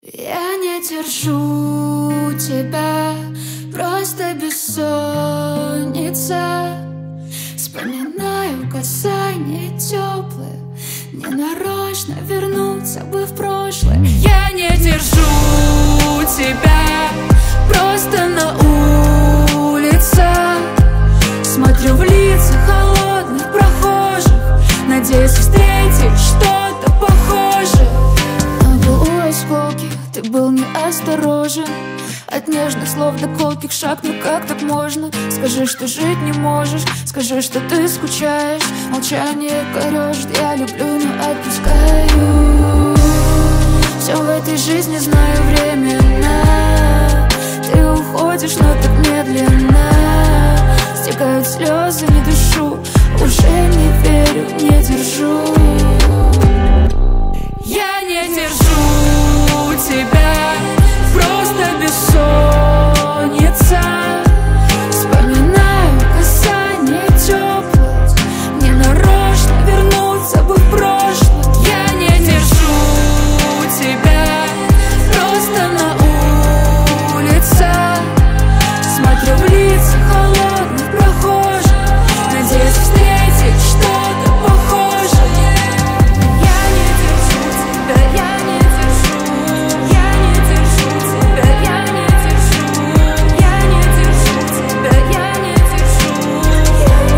Я не держу тебя, просто бессонница. Вспоминаю касание теплое, ненарочно вернуться бы в прошлое. Я не держу тебя, просто на улицах смотрю в лица холодных прохожих, надеюсь встретить что-то похожее. Но был у осколки, ты был неосторожен. От нежных слов до колких шаг, ну как так можно? Скажи, что жить не можешь, скажи, что ты скучаешь. Молчание корежит, я люблю, но отпускаю. Все в этой жизни знаю временно. Ты уходишь, но так медленно. Стекают слезы, не дышу, уже не верю, не держу. Я не держу тебя, просто бессонница. Вспоминаю касание теплое, ненарочно вернуться бы в прошлое. Я не держу тебя, просто на улицах смотрю в лица холодных прохожих, надеюсь встретить что-то похожее. Я не держу тебя, я не держу. Я не держу тебя, я не держу. Я не держу тебя, я не держу. Я не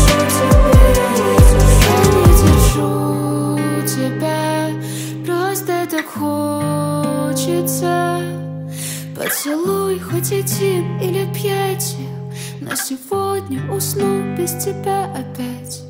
держу тебя, просто так хочется. Поцелуй хоть один или 5, но сегодня усну без тебя опять.